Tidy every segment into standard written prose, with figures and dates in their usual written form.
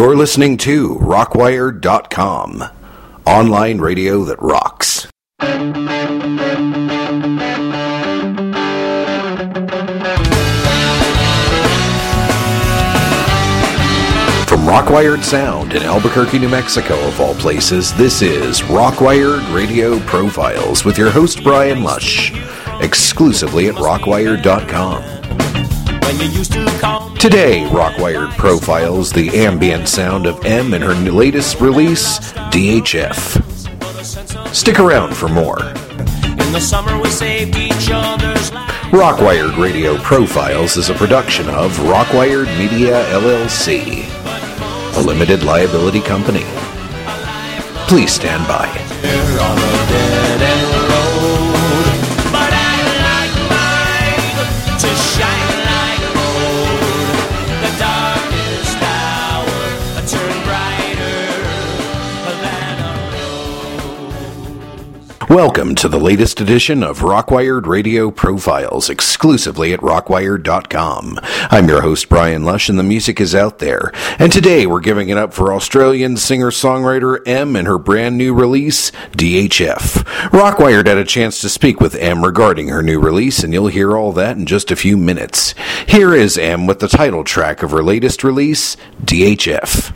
You're listening to Rockwired.com, online radio that rocks. From Rockwired Sound in Albuquerque, New Mexico, of all places, this is Rockwired Radio Profiles with your host, Brian Lush, exclusively at Rockwired.com. Today, Rockwired profiles the ambient sound of M and her latest release, DHF. Stick around for more. In the summer we saved each other's lives. Rockwired Radio Profiles is a production of Rockwired Media LLC, a limited liability company. Please stand by. Welcome to the latest edition of Rockwired Radio Profiles, exclusively at Rockwired.com. I'm your host, Brian Lush, and the music is out there. And today we're giving it up for Australian singer-songwriter M and her brand new release, DHF. Rockwired had a chance to speak with M regarding her new release, and you'll hear all that in just a few minutes. Here is M with the title track of her latest release, DHF.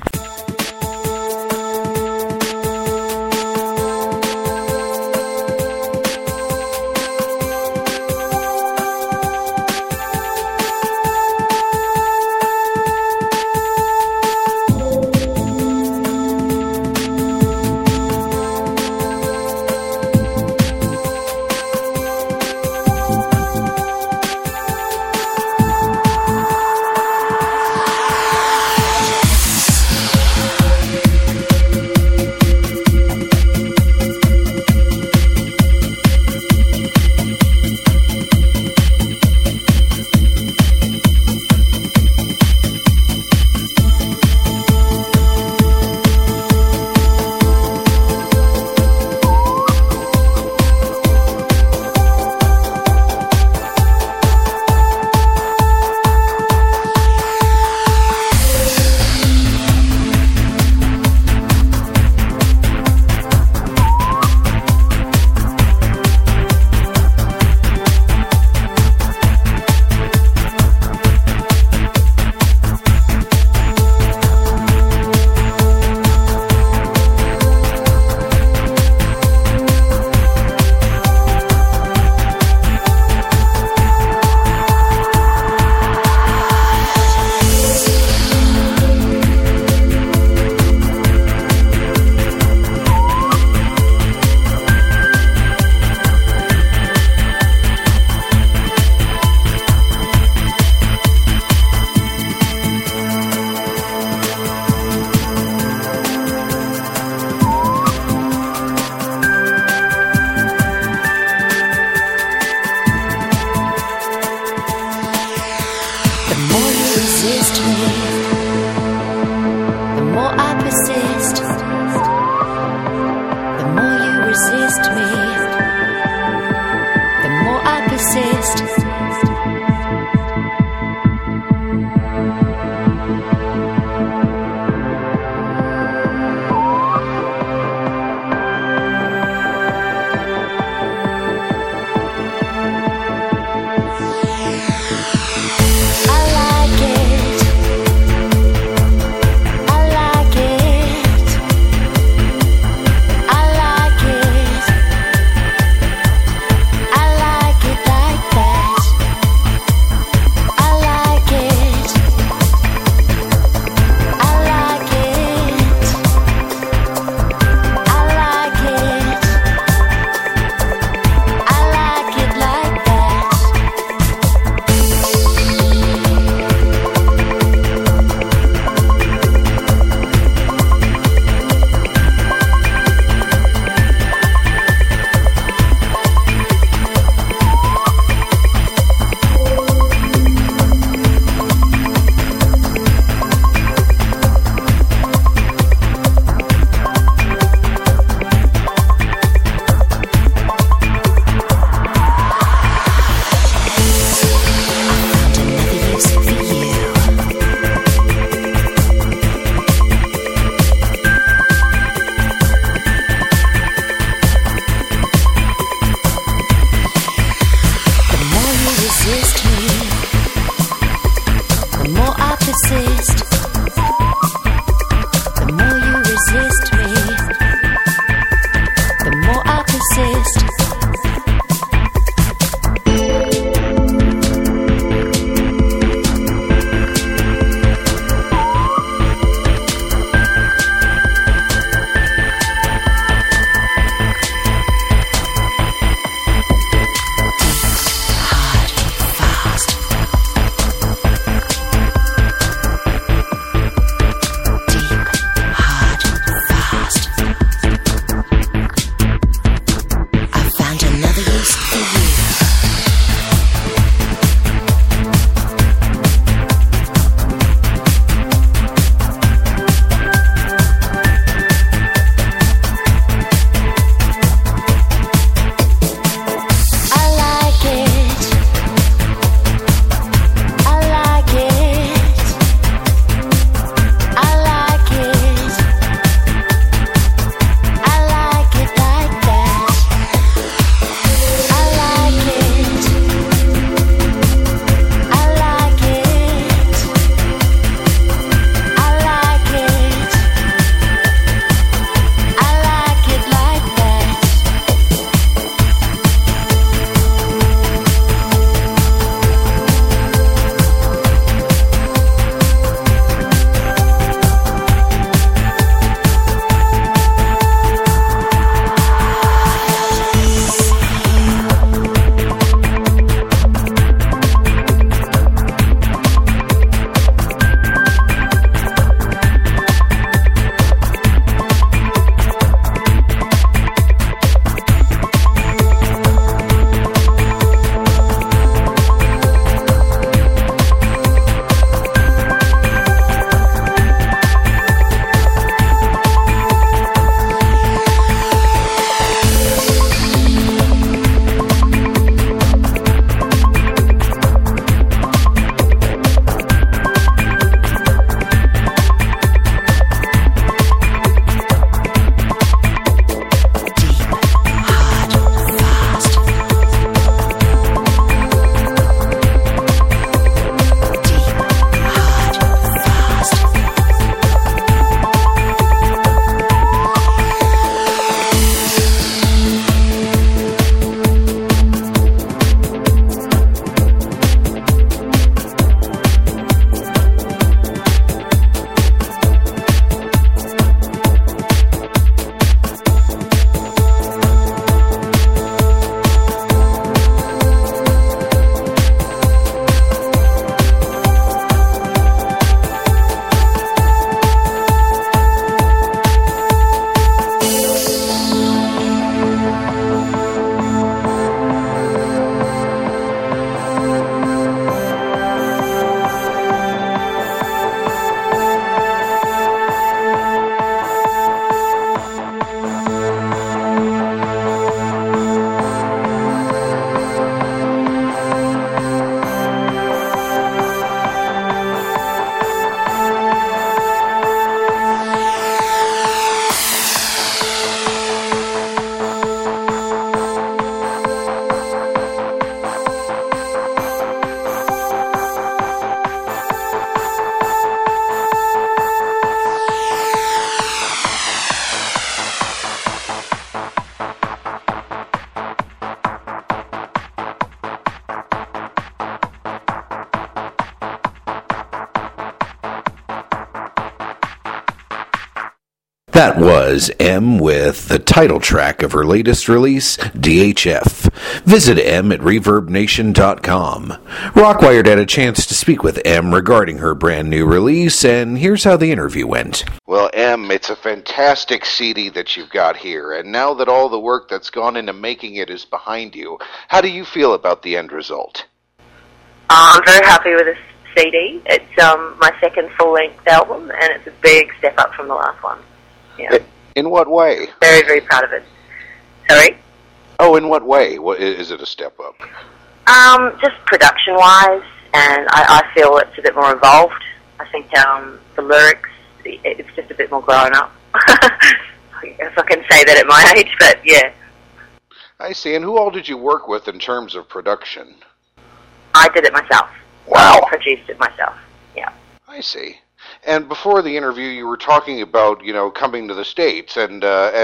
That was M with the title track of her latest release, DHF. Visit M at ReverbNation.com. Rockwired had a chance to speak with M regarding her brand new release, and here's how the interview went. Well, M, it's a fantastic CD that you've got here, and now that all the work that's gone into making it is behind you, how do you feel about the end result? I'm very happy with this CD. It's my second full-length album, and it's a big step up from the last one. Yeah. In what way? Very, very proud of it. Sorry? Oh, in what way? Is it a step up? Just production-wise, and I feel it's a bit more involved. I think the lyrics, it's just a bit more grown up. If I can say that at my age, but yeah. I see. And who all did you work with in terms of production? I did it myself. Wow. I produced it myself. Yeah. I see. And before the interview, you were talking about, coming to the States and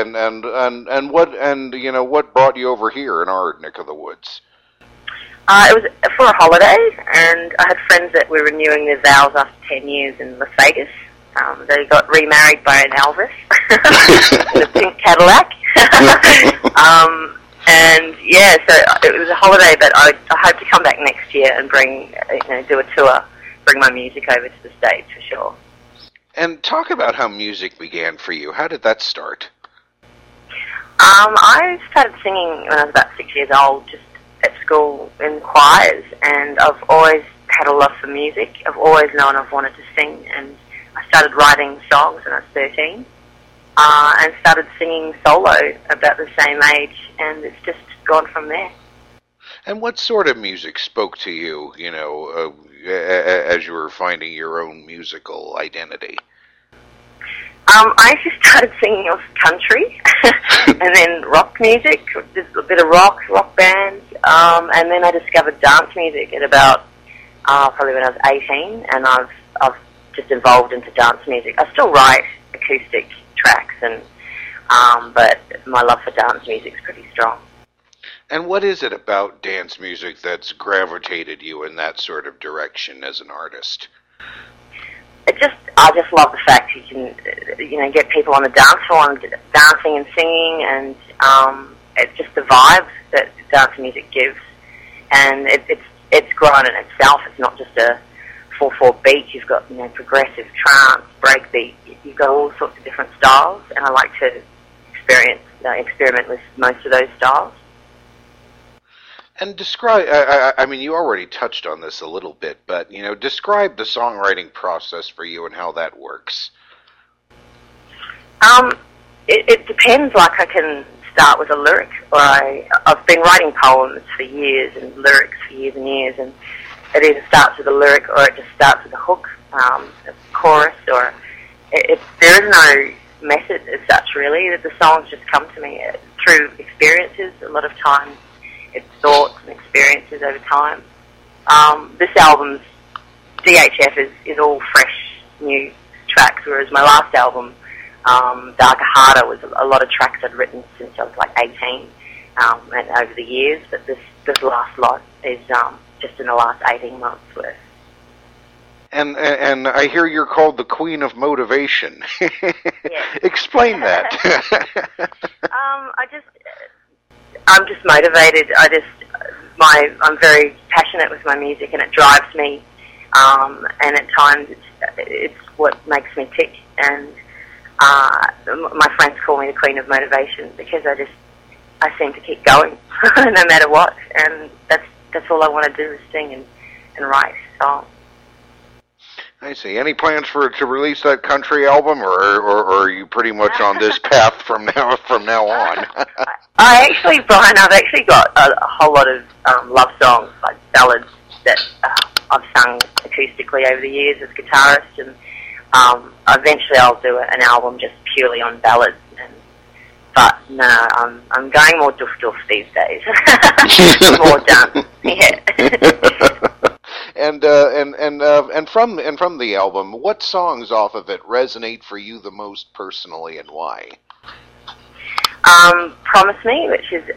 what brought you over here in our neck of the woods. It was for a holiday, and I had friends that were renewing their vows after 10 years in Las Vegas. They got remarried by an Elvis in a pink Cadillac. And yeah, so it was a holiday, but I hope to come back next year and do a tour, bring my music over to the States for sure. And talk about how music began for you. How did that start? I started singing when I was about 6 years old, just at school in choirs, and I've always had a love for music. I've always known I've wanted to sing, and I started writing songs when I was 13. And started singing solo about the same age, and it's just gone from there. And what sort of music spoke to you, as you were finding your own musical identity? I actually started singing off country, and then rock music, just a bit of rock bands, and then I discovered dance music at about probably when I was 18, and I've just evolved into dance music. I still write acoustic tracks, and but my love for dance music is pretty strong. And what is it about dance music that's gravitated you in that sort of direction as an artist? I just love the fact you can, get people on the dance floor and dancing and singing, and it's just the vibe that dance music gives, and it's grown in itself. It's not just a 4/4 beat. You've got progressive trance, breakbeat. You've got all sorts of different styles, and I like to experiment with most of those styles. And describe, I mean, you already touched on this a little bit, but, describe the songwriting process for you and how that works. It depends. Like, I can start with a lyric, or I've been writing poems for years and lyrics for years and years, and it either starts with a lyric or it just starts with a hook, a chorus, or there is no method as such, really. The songs just come to me through experiences. A lot of times it's thoughts and experiences over time. This album's DHF is all fresh, new tracks, whereas my last album, Darker Harder, was a lot of tracks I'd written since I was like 18 and over the years, but this last lot is just in the last 18 months worth. And I hear you're called the Queen of Motivation. Yes. Explain that. I'm just motivated. I'm very passionate with my music, and it drives me. And at times, it's what makes me tick. And my friends call me the Queen of Motivation because I seem to keep going no matter what. And that's all I want to do is sing and write songs. I see. Any plans to release that country album, or are you pretty much on this path from now on? Brian, I've actually got a whole lot of love songs, like ballads that I've sung acoustically over the years as a guitarist, and eventually I'll do an album just purely on ballads. But no, I'm going more doof these days. More done. Yeah. And from the album, what songs off of it resonate for you the most personally, and why? Promise Me, which is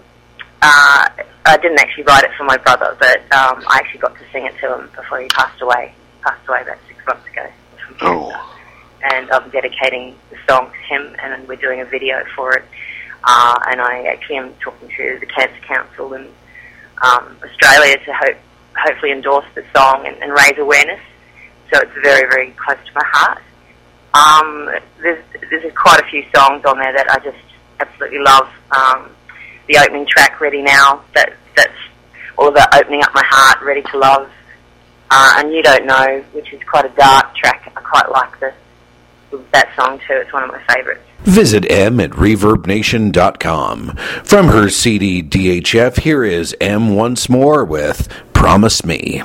I didn't actually write it for my brother, but I actually got to sing it to him before he passed away. He passed away about 6 months ago. Oh. and I'm dedicating the song to him, and we're doing a video for it. And I actually am talking to the Cancer Council in Australia to hopefully endorse the song and raise awareness. So it's very, very close to my heart. There's quite a few songs on there that I just absolutely love. The opening track, Ready Now, that's all about opening up my heart, ready to love. And You Don't Know, which is quite a dark track. I quite like that song too. It's one of my favourites. Visit M at ReverbNation.com. From her CD DHF, here is M once more with Promise Me.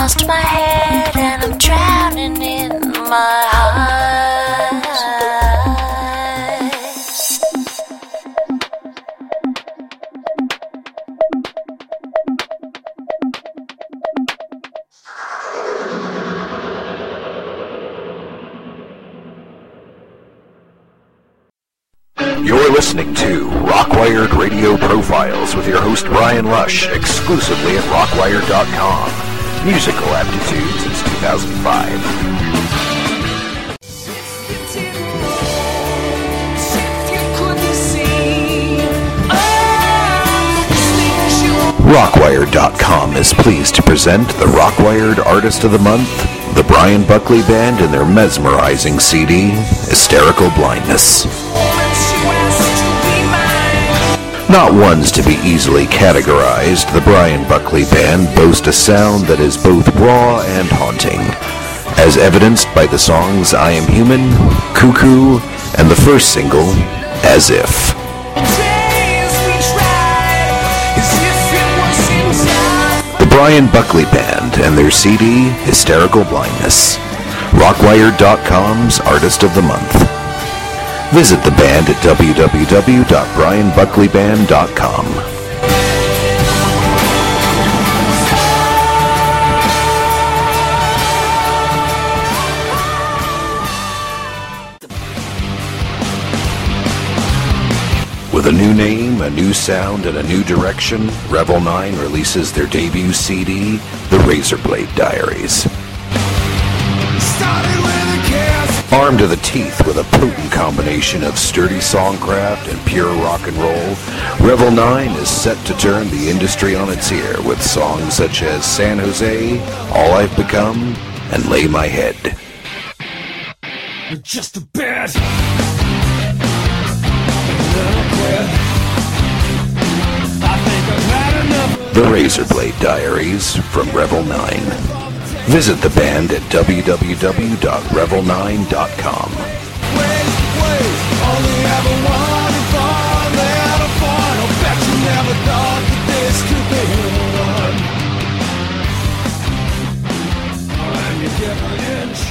lost my head and I'm drowning in my eyes. You're listening to Rockwired Radio Profiles with your host Brian Lush, exclusively at Rockwired.com. Musical aptitude since 2005. Rockwired.com is pleased to present the Rockwired Artist of the Month, the Brian Buckley Band, and their mesmerizing CD, Hysterical Blindness. Not ones to be easily categorized, the Brian Buckley Band boast a sound that is both raw and haunting, as evidenced by the songs I Am Human, Cuckoo, and the first single, As If. The Brian Buckley Band and their CD, Hysterical Blindness. Rockwired.com's Artist of the Month. Visit the band at www.brianbuckleyband.com. With a new name, a new sound, and a new direction, Revel 9 releases their debut CD, The Razorblade Diaries. Armed to the teeth with a potent combination of sturdy songcraft and pure rock and roll, Revel 9 is set to turn the industry on its ear with songs such as San Jose, All I've Become, and Lay My Head. Just a bit. The Razorblade Diaries from Revel 9. Visit the band at www.revel9.com. Only ever wanted fun, they had a fun. I'll bet you never thought that this could be one. And you give an inch.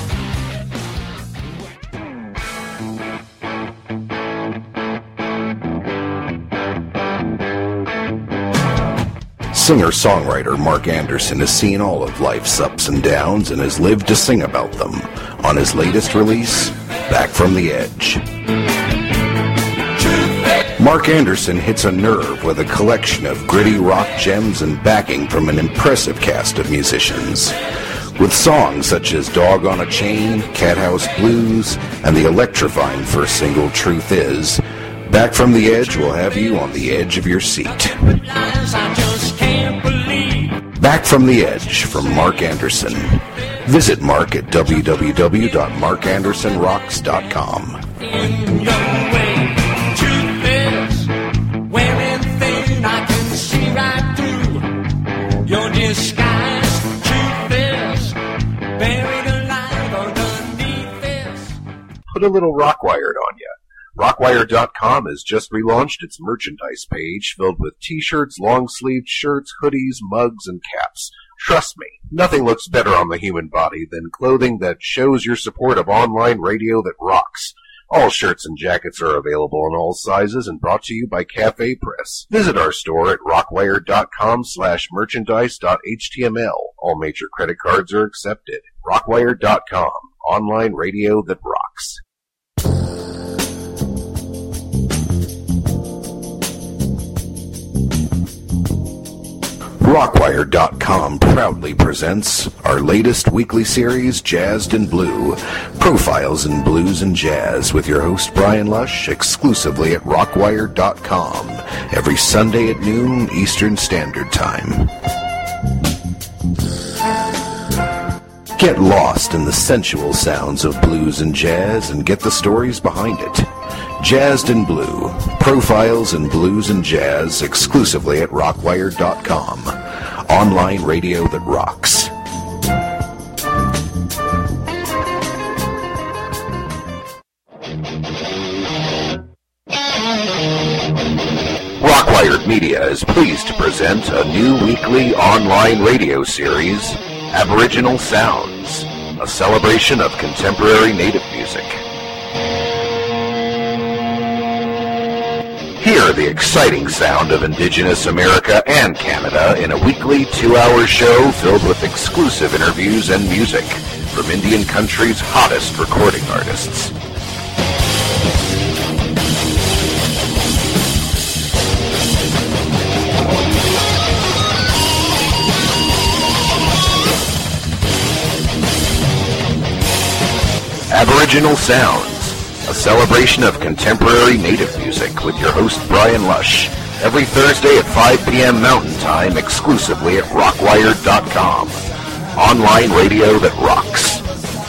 Singer-songwriter Mark Anderson has seen all of life's ups and downs and has lived to sing about them on his latest release, Back from the Edge. Mark Anderson hits a nerve with a collection of gritty rock gems and backing from an impressive cast of musicians. With songs such as Dog on a Chain, Cathouse Blues, and the electrifying first single, Truth Is, Back from the Edge will have you on the edge of your seat. Back from the Edge from Mark Anderson. Visit Mark at www.markandersonrocks.com. In your way, truth is, wearing thin, I can see right through your disguise. Truth is, buried alive underneath this. Put a little Rockwired on ya. Rockwired.com has just relaunched its merchandise page filled with t-shirts, long-sleeved shirts, hoodies, mugs, and caps. Trust me, nothing looks better on the human body than clothing that shows your support of online radio that rocks. All shirts and jackets are available in all sizes and brought to you by Cafe Press. Visit our store at rockwired.com/merchandise.html. All major credit cards are accepted. Rockwired.com, online radio that rocks. Rockwired.com proudly presents our latest weekly series, Jazzed in Blue, Profiles in Blues and Jazz, with your host Brian Lush, exclusively at Rockwired.com, every Sunday at noon Eastern Standard Time. Get lost in the sensual sounds of blues and jazz and get the stories behind it. Jazzed in Blue, Profiles in Blues and Jazz, exclusively at Rockwired.com. Online radio that rocks. Rockwired Media is pleased to present a new weekly online radio series, Aboriginal Sounds, a celebration of contemporary native music. Hear the exciting sound of Indigenous America and Canada in a weekly 2-hour show filled with exclusive interviews and music from Indian country's hottest recording artists. Aboriginal Sounds, a celebration of contemporary native music with your host Brian Lush, every Thursday at 5 p.m. Mountain Time, exclusively at rockwired.com. Online radio that rocks.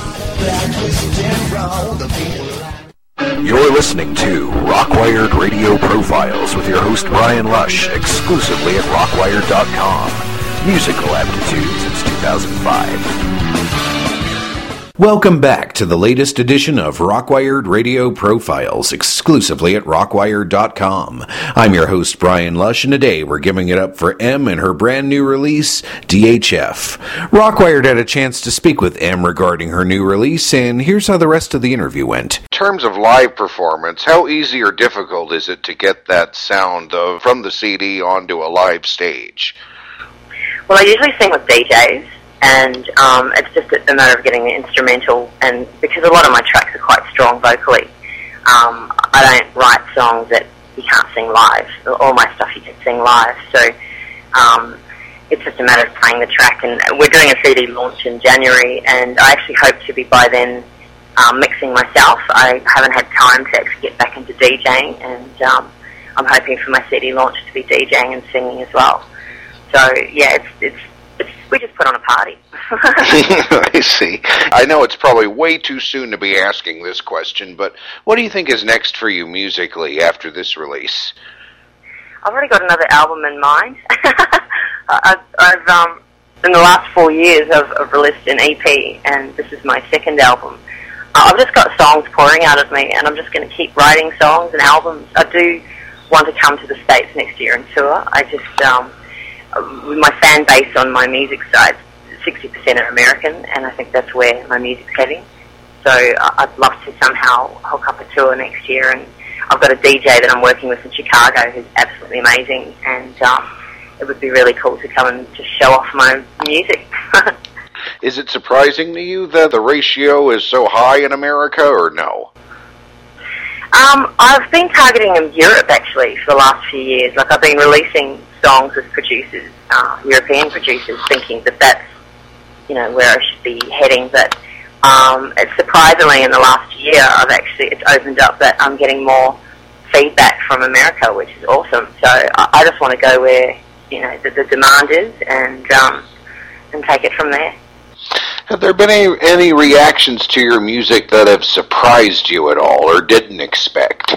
You're listening to Rockwired Radio Profiles with your host Brian Lush, exclusively at rockwired.com. Musical aptitude since 2005. Welcome back to the latest edition of Rockwired Radio Profiles, exclusively at rockwired.com. I'm your host, Brian Lush, and today we're giving it up for M and her brand new release, DHF. Rockwired had a chance to speak with M regarding her new release, and here's how the rest of the interview went. In terms of live performance, how easy or difficult is it to get that sound from the CD onto a live stage? Well, I usually sing with DJs. And it's just a matter of getting the instrumental, and because a lot of my tracks are quite strong vocally, I don't write songs that you can't sing live. All my stuff you can sing live, so it's just a matter of playing the track. And we're doing a CD launch in January, and I actually hope to be by then mixing myself. I haven't had time to actually get back into DJing, and I'm hoping for my CD launch to be DJing and singing as well. So yeah, we just put on a party. I see. I know it's probably way too soon to be asking this question, but what do you think is next for you musically after this release? I've already got another album in mind. I've in the last 4 years, I've released an EP, and this is my second album. I've just got songs pouring out of me, and I'm just going to keep writing songs and albums. I do want to come to the States next year and tour. I just... my fan base on my music side, 60% are American, and I think that's where my music's heading. So I'd love to somehow hook up a tour next year, and I've got a DJ that I'm working with in Chicago who's absolutely amazing, and it would be really cool to come and just show off my music. Is it surprising to you that the ratio is so high in America, or no? I've been targeting Europe, actually, for the last few years. Like, I've been releasing songs with producers, European producers, thinking that that's, where I should be heading. But it's surprisingly, in the last year, it's opened up that I'm getting more feedback from America, which is awesome. So I just want to go where, the demand is, and take it from there. Have there been any reactions to your music that have surprised you at all, or didn't expect?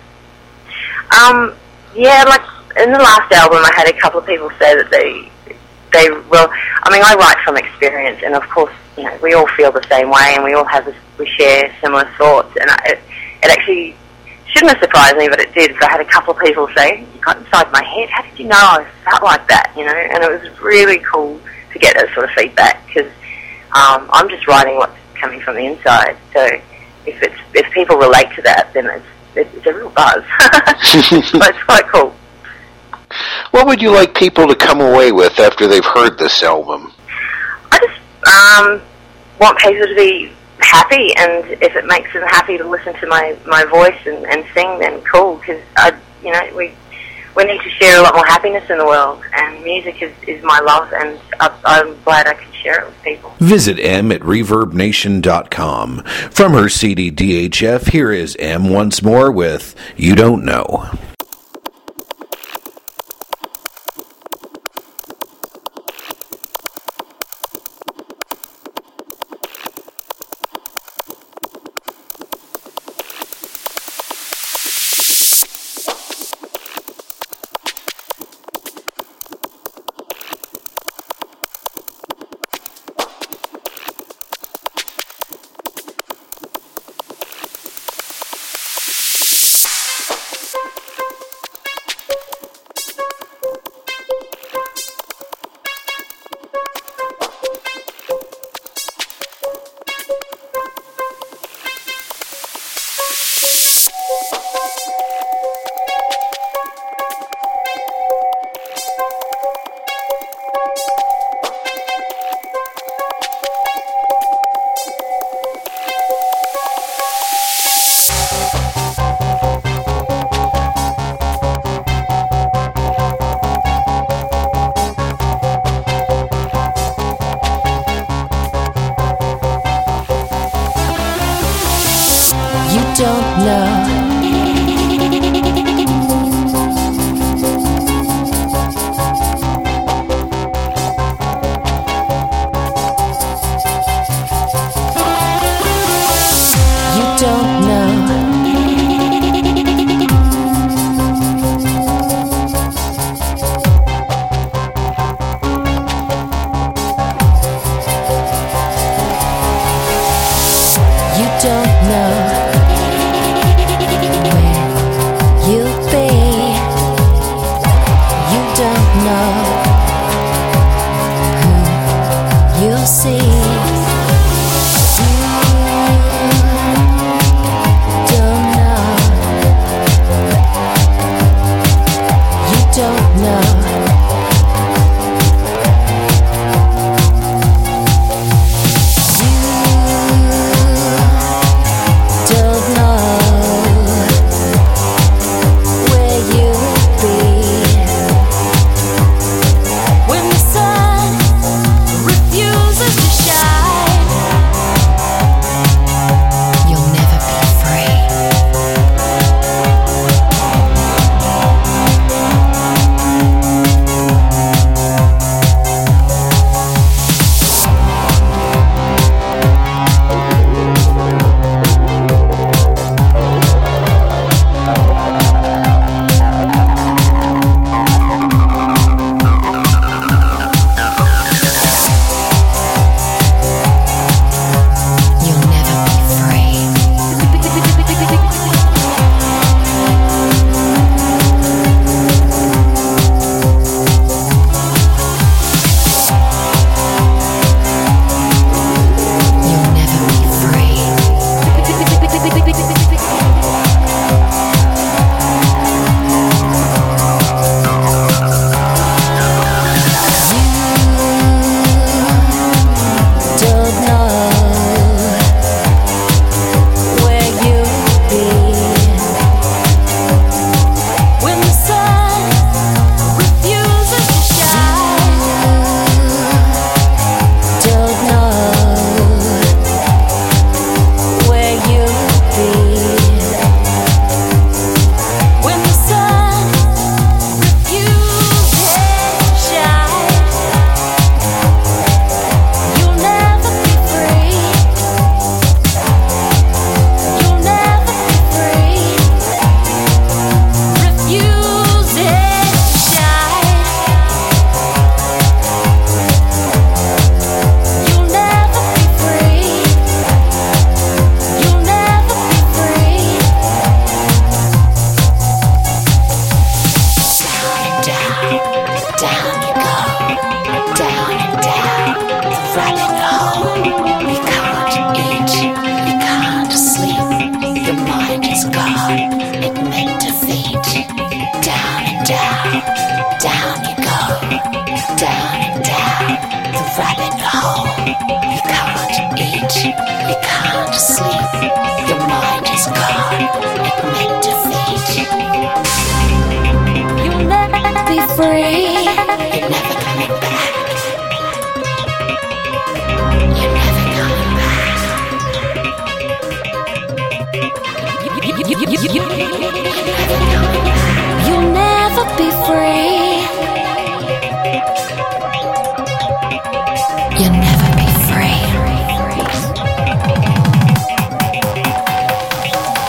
Yeah, like in the last album, I had a couple of people say that they I write from experience, and of course, we all feel the same way, and we share similar thoughts, and it actually shouldn't have surprised me, but it did. So I had a couple of people say, "You got inside my head. How did you know I felt like that?" And it was really cool to get that sort of feedback, because I'm just writing what's coming from the inside. So if people relate to that, then it's a real buzz. So it's quite cool. What would you like people to come away with after they've heard this album? I just want people to be happy, and if it makes them happy to listen to my voice and sing, then cool, because we need to share a lot more happiness in the world, and music is my love, and I'm glad I can share it with people. Visit M at ReverbNation.com. From her CD DHF, here is M once more with You Don't Know. don't know.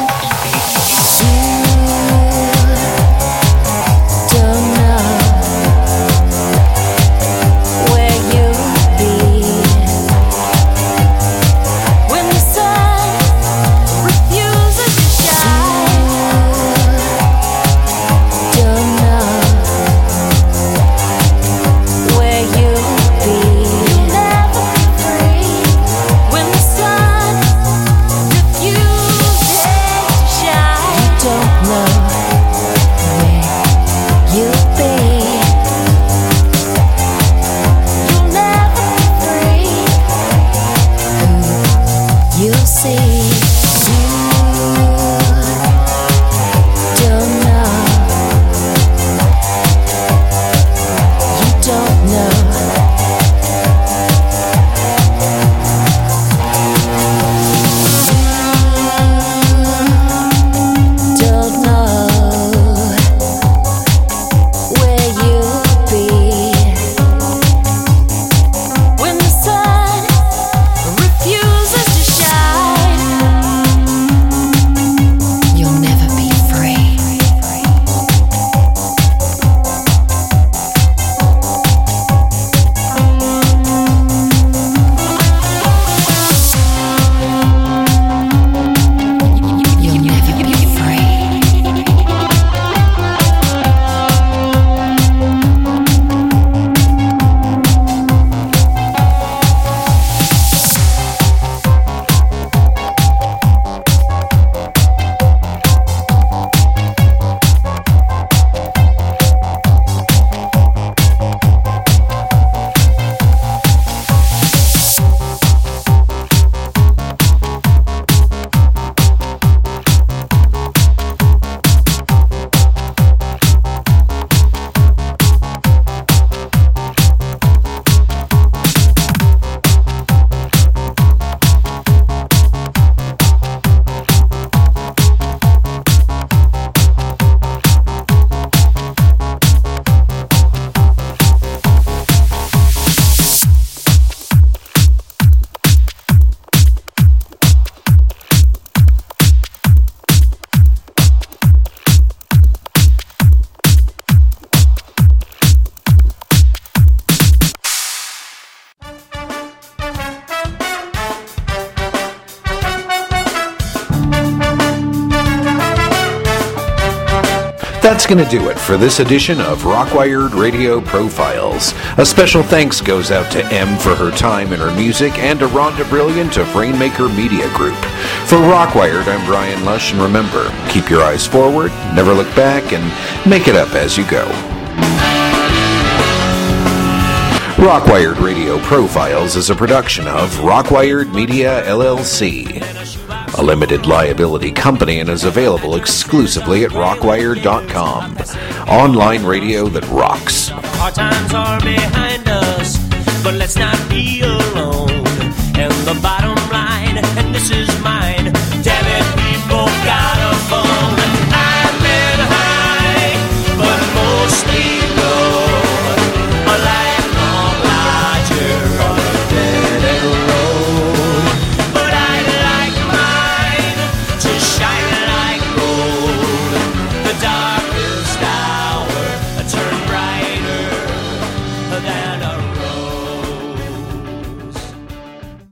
Don't know. going to do it for this edition of Rockwired Radio Profiles. A special thanks goes out to M for her time and her music, and to Rhonda Brilliant of Rainmaker Media Group. For Rockwired, I'm Brian Lush, and remember, keep your eyes forward, never look back, and make it up as you go. Rockwired Radio Profiles is a production of Rockwired Media, LLC, a limited liability company, and is available exclusively at rockwired.com. Online radio that rocks. Our times are behind us, but let's not be alone. And the bottom line, and this is mine,